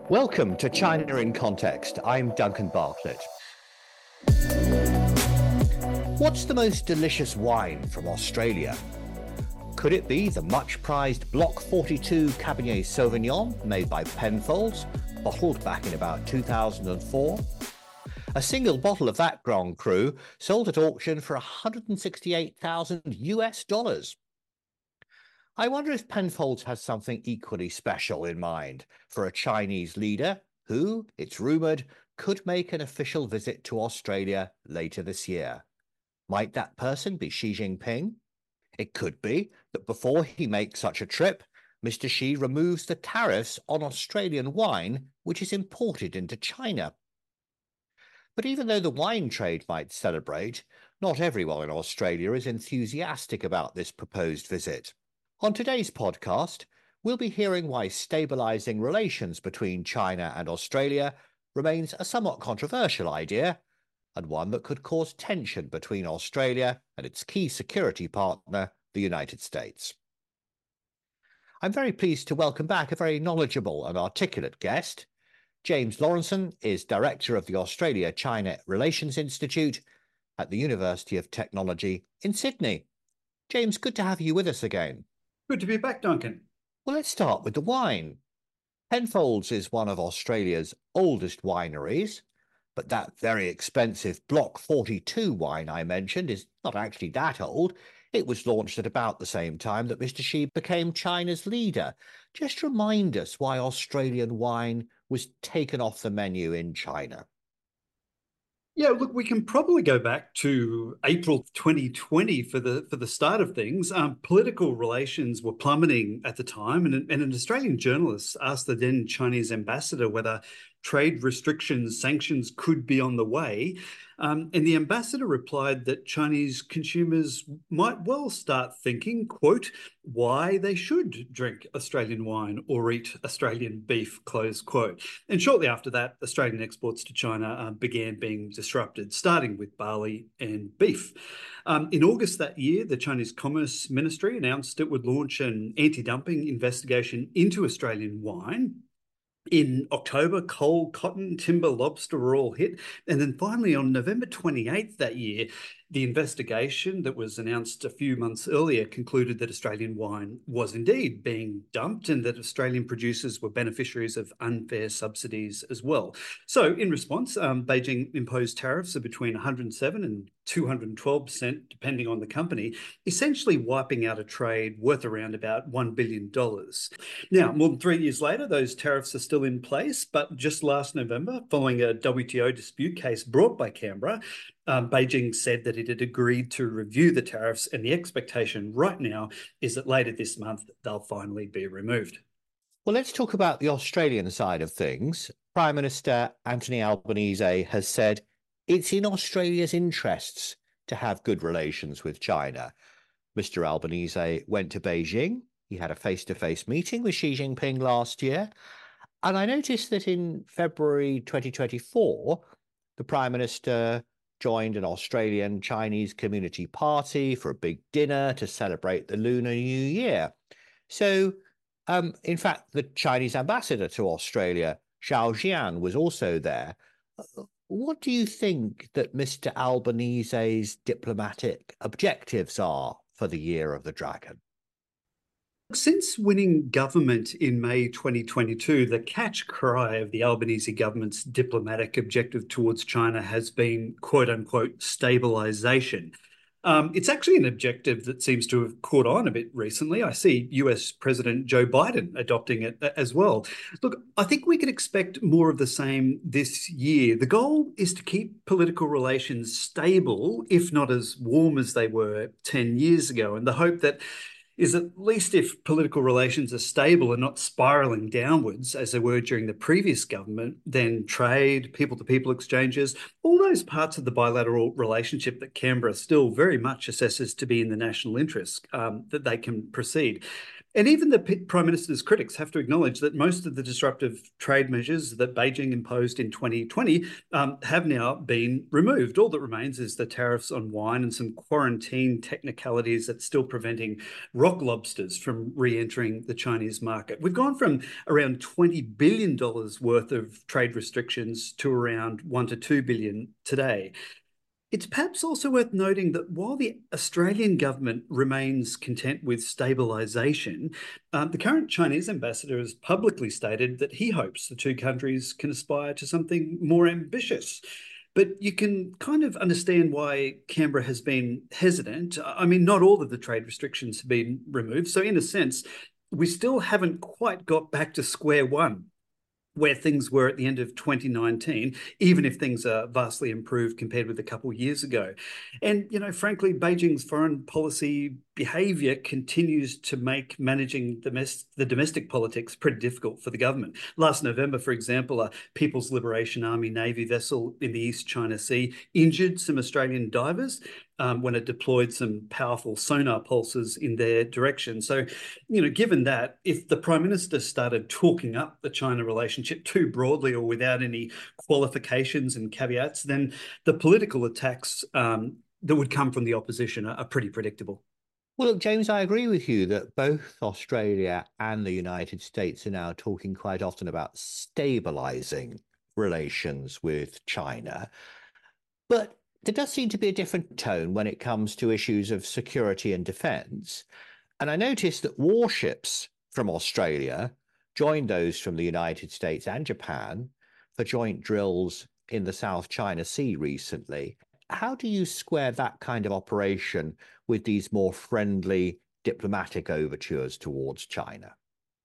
Welcome to China in Context. I'm Duncan Bartlett. What's the most delicious wine from Australia? Could it be the much-prized Block 42 Cabernet Sauvignon made by Penfolds, bottled back in about 2004? A single bottle of that Grand Cru sold at auction for $168,000. I wonder if Penfolds has something equally special in mind for a Chinese leader who, it's rumoured, could make an official visit to Australia later this year. Might that person be Xi Jinping? It could be that before he makes such a trip, Mr. Xi removes the tariffs on Australian wine which is imported into China. But even though the wine trade might celebrate, not everyone in Australia is enthusiastic about this proposed visit. On today's podcast, we'll be hearing why stabilising relations between China and Australia remains a somewhat controversial idea, and one that could cause tension between Australia and its key security partner, the United States. I'm very pleased to welcome back a very knowledgeable and articulate guest. James Lawrenson is Director of the Australia-China Relations Institute at the University of Technology in Sydney. James, good to have you with us again. Good to be back, Duncan. Well, let's start with the wine. Penfolds is one of Australia's oldest wineries, but that very expensive Block 42 wine I mentioned is not actually that old. It was launched at about the same time that Mr. Xi became China's leader. Just remind us why Australian wine was taken off the menu in China. Yeah, look, we can probably go back to April 2020 for the start of things. Political relations were plummeting at the time, and an Australian journalist asked the then Chinese ambassador whether trade restrictions, sanctions could be on the way. And the ambassador replied that Chinese consumers might well start thinking, quote, why they should drink Australian wine or eat Australian beef, close quote. And shortly after that, Australian exports to China began being disrupted, starting with barley and beef. In August that year, the Chinese Commerce Ministry announced it would launch an anti-dumping investigation into Australian wine. In October, coal, cotton, timber, lobster were all hit. And then finally, on November 28th that year, the investigation that was announced a few months earlier concluded that Australian wine was indeed being dumped and that Australian producers were beneficiaries of unfair subsidies as well. So in response, Beijing imposed tariffs of between 107 and 212%, depending on the company, essentially wiping out a trade worth around about $1 billion. Now, more than 3 years later, those tariffs are still in place, but just last November, following a WTO dispute case brought by Canberra, Beijing said that it had agreed to review the tariffs, and the expectation right now is that later this month they'll finally be removed. Well, let's talk about the Australian side of things. Prime Minister Anthony Albanese has said it's in Australia's interests to have good relations with China. Mr. Albanese went to Beijing. He had a face-to-face meeting with Xi Jinping last year. And I noticed that in February 2024, the Prime Minister joined an Australian Chinese community party for a big dinner to celebrate the Lunar New Year. So, in fact, the Chinese ambassador to Australia, Zhao Jian, was also there. What do you think that Mr. Albanese's diplomatic objectives are for the Year of the Dragon? Since winning government in May 2022, the catch cry of the Albanese government's diplomatic objective towards China has been, quote unquote, stabilization. It's actually an objective that seems to have caught on a bit recently. I see US President Joe Biden adopting it as well. Look, I think we can expect more of the same this year. The goal is to keep political relations stable, if not as warm as they were 10 years ago. And the hope that is at least if political relations are stable and not spiraling downwards as they were during the previous government, then trade, people-to-people exchanges, all those parts of the bilateral relationship that Canberra still very much assesses to be in the national interest, that they can proceed. And even the Prime Minister's critics have to acknowledge that most of the disruptive trade measures that Beijing imposed in 2020 have now been removed. All that remains is the tariffs on wine and some quarantine technicalities that's still preventing rock lobsters from re-entering the Chinese market. We've gone from around $20 billion worth of trade restrictions to around $1 to $2 billion today. It's perhaps also worth noting that while the Australian government remains content with stabilisation, the current Chinese ambassador has publicly stated that he hopes the two countries can aspire to something more ambitious. But you can kind of understand why Canberra has been hesitant. I mean, not all of the trade restrictions have been removed. So, in a sense, we still haven't quite got back to square one where things were at the end of 2019, even if things are vastly improved compared with a couple of years ago. And, frankly, Beijing's foreign policy behaviour continues to make managing the domestic politics pretty difficult for the government. Last November, for example, a People's Liberation Army Navy vessel in the East China Sea injured some Australian divers when it deployed some powerful sonar pulses in their direction. So, given that, if the Prime Minister started talking up the China relationship too broadly or without any qualifications and caveats, then the political attacks that would come from the opposition are pretty predictable. Well, look, James, I agree with you that both Australia and the United States are now talking quite often about stabilizing relations with China. But there does seem to be a different tone when it comes to issues of security and defence. And I noticed that warships from Australia joined those from the United States and Japan for joint drills in the South China Sea recently. How do you square that kind of operation with these more friendly diplomatic overtures towards China?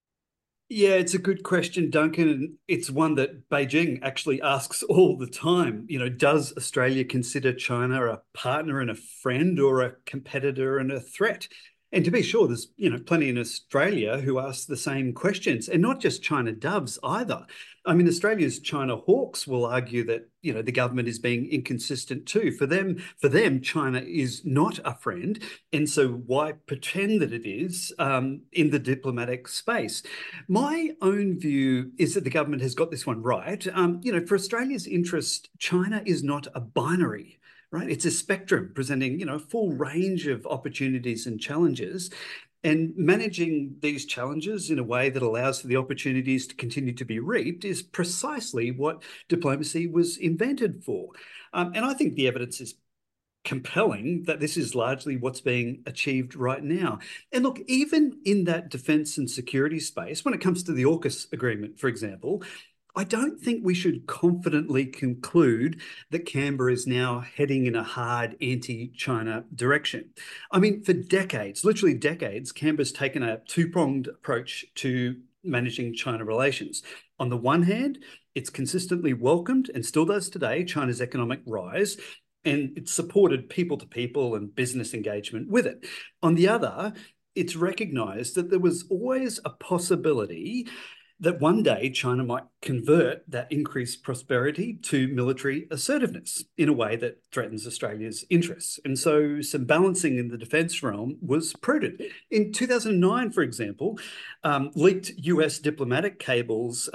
Yeah, it's a good question, Duncan. And it's one that Beijing actually asks all the time. Does Australia consider China a partner and a friend, or a competitor and a threat? And to be sure, there's plenty in Australia who ask the same questions, and not just China doves either. I mean, Australia's China hawks will argue that the government is being inconsistent too. For them, China is not a friend, and so why pretend that it is in the diplomatic space? My own view is that the government has got this one right. For Australia's interest, China is not a binary. Right, it's a spectrum presenting, a full range of opportunities and challenges, and managing these challenges in a way that allows for the opportunities to continue to be reaped is precisely what diplomacy was invented for. And I think the evidence is compelling that this is largely what's being achieved right now. And look, even in that defence and security space, when it comes to the AUKUS agreement, for example, I don't think we should confidently conclude that Canberra is now heading in a hard anti-China direction. I mean, for decades, literally decades, Canberra's taken a two-pronged approach to managing China relations. On the one hand, it's consistently welcomed, and still does today, China's economic rise, and it's supported people-to-people and business engagement with it. On the other, it's recognised that there was always a possibility that one day China might convert that increased prosperity to military assertiveness in a way that threatens Australia's interests. And so some balancing in the defence realm was prudent. In 2009, for example, leaked US diplomatic cables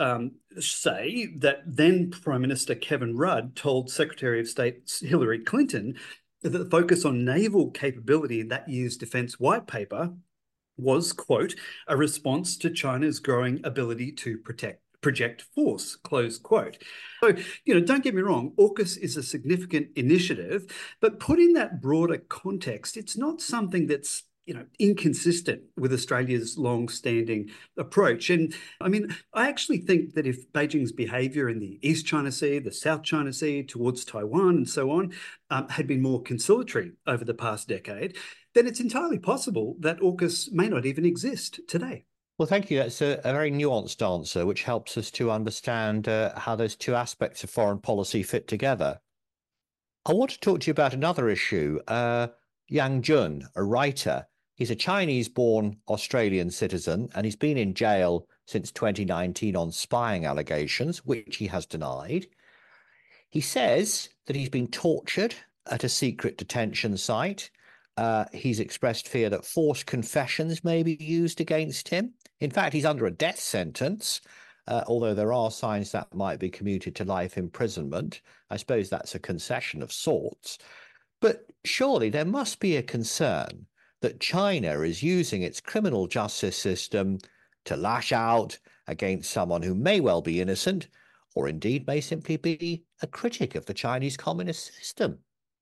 say that then Prime Minister Kevin Rudd told Secretary of State Hillary Clinton that the focus on naval capability in that year's defence white paper was, quote, a response to China's growing ability to project force, close quote. So, don't get me wrong, AUKUS is a significant initiative, but put in that broader context, it's not something that's inconsistent with Australia's long-standing approach. And I mean, I actually think that if Beijing's behaviour in the East China Sea, the South China Sea, towards Taiwan and so on, had been more conciliatory over the past decade, then it's entirely possible that AUKUS may not even exist today. Well, thank you. That's a very nuanced answer, which helps us to understand how those two aspects of foreign policy fit together. I want to talk to you about another issue. Yang Jun, a writer, he's a Chinese-born Australian citizen, and he's been in jail since 2019 on spying allegations, which he has denied. He says that he's been tortured at a secret detention site, He's expressed fear that forced confessions may be used against him. In fact, he's under a death sentence, although there are signs that might be commuted to life imprisonment. I suppose that's a concession of sorts. But surely there must be a concern that China is using its criminal justice system to lash out against someone who may well be innocent, or indeed may simply be a critic of the Chinese communist system.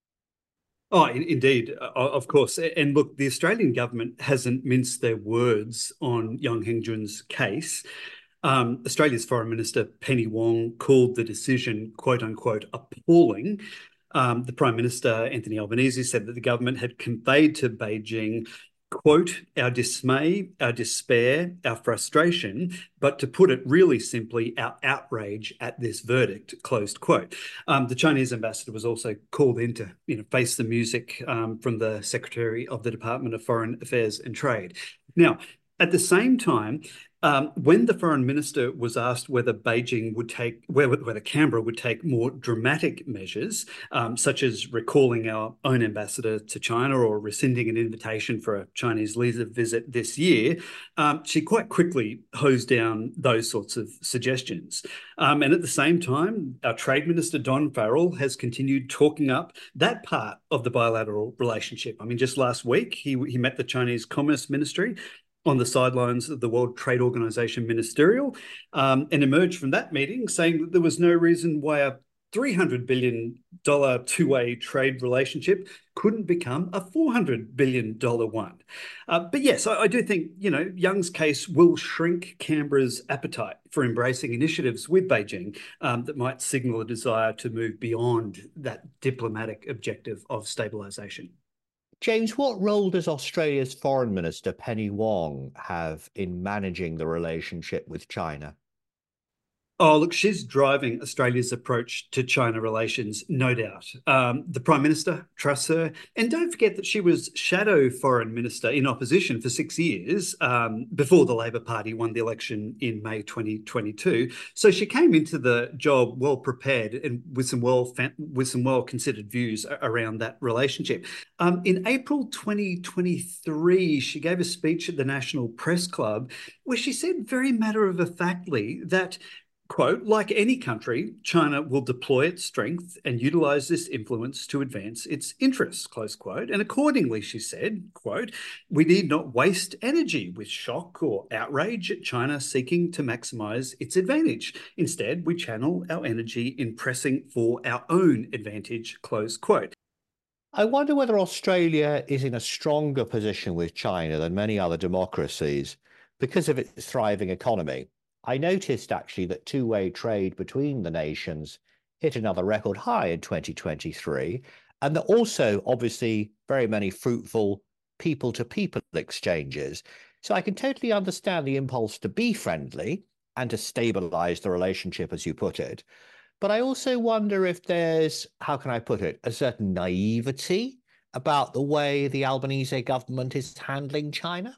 Oh, indeed, of course. And look, the Australian government hasn't minced their words on Yang Hengjun's case. Australia's Foreign Minister Penny Wong called the decision, quote unquote, appalling. The Prime Minister, Anthony Albanese, said that the government had conveyed to Beijing, quote, our dismay, our despair, our frustration, but to put it really simply, our outrage at this verdict, closed quote. The Chinese ambassador was also called in to face the music from the Secretary of the Department of Foreign Affairs and Trade. Now, at the same time, when the foreign minister was asked whether Beijing would take, whether Canberra would take more dramatic measures, such as recalling our own ambassador to China or rescinding an invitation for a Chinese leader visit this year, she quite quickly hosed down those sorts of suggestions. And at the same time, our Trade Minister, Don Farrell, has continued talking up that part of the bilateral relationship. I mean, just last week, he met the Chinese Commerce Ministry on the sidelines of the World Trade Organization Ministerial, and emerged from that meeting saying that there was no reason why a $300 billion two-way trade relationship couldn't become a $400 billion one. But yes, I do think, Young's case will shrink Canberra's appetite for embracing initiatives with Beijing that might signal a desire to move beyond that diplomatic objective of stabilisation. James, what role does Australia's Foreign Minister Penny Wong have in managing the relationship with China? Oh, look, she's driving Australia's approach to China relations, no doubt. The Prime Minister trusts her. And don't forget that she was shadow foreign minister in opposition for 6 years before the Labor Party won the election in May 2022. So she came into the job well prepared and with some well considered views around that relationship. In April 2023, she gave a speech at the National Press Club where she said very matter-of-factly that, quote, like any country, China will deploy its strength and utilize this influence to advance its interests, close quote. And accordingly, she said, quote, we need not waste energy with shock or outrage at China seeking to maximize its advantage. Instead, we channel our energy in pressing for our own advantage, close quote. I wonder whether Australia is in a stronger position with China than many other democracies because of its thriving economy. I noticed actually that two-way trade between the nations hit another record high in 2023, and that also obviously very many fruitful people-to-people exchanges. So I can totally understand the impulse to be friendly and to stabilize the relationship, as you put it. But I also wonder if there's, how can I put it, a certain naivety about the way the Albanese government is handling China?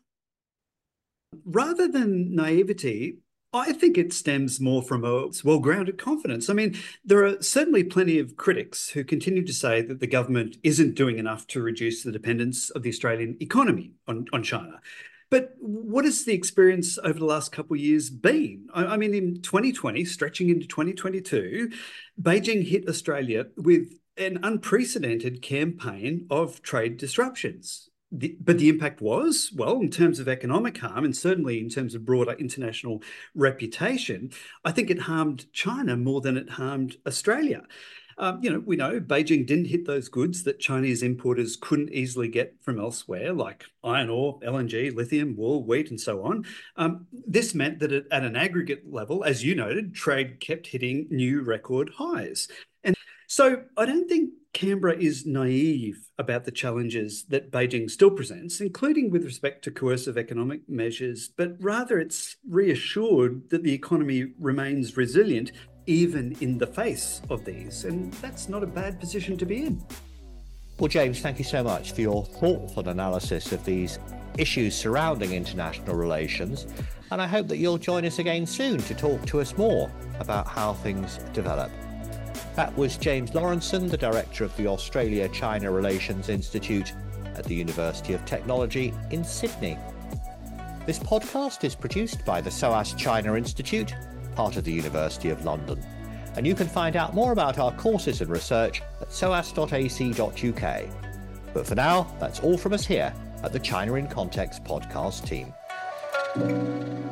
Rather than naivety, I think it stems more from a well-grounded confidence. I mean, there are certainly plenty of critics who continue to say that the government isn't doing enough to reduce the dependence of the Australian economy on China. But what has the experience over the last couple of years been? I mean, in 2020, stretching into 2022, Beijing hit Australia with an unprecedented campaign of trade disruptions. But the impact was, well, in terms of economic harm and certainly in terms of broader international reputation, I think it harmed China more than it harmed Australia. We know Beijing didn't hit those goods that Chinese importers couldn't easily get from elsewhere, like iron ore, LNG, lithium, wool, wheat, and so on. This meant that at an aggregate level, as you noted, trade kept hitting new record highs. And so I don't think Canberra is naive about the challenges that Beijing still presents, including with respect to coercive economic measures, but rather it's reassured that the economy remains resilient even in the face of these. And that's not a bad position to be in. Well, James, thank you so much for your thoughtful analysis of these issues surrounding international relations. And I hope that you'll join us again soon to talk to us more about how things develop. That was James Lawrenson, the director of the Australia-China Relations Institute, at the University of Technology in Sydney. This podcast is produced by the SOAS China Institute, part of the University of London, and you can find out more about our courses and research at soas.ac.uk. But for now, that's all from us here at the China in Context podcast team.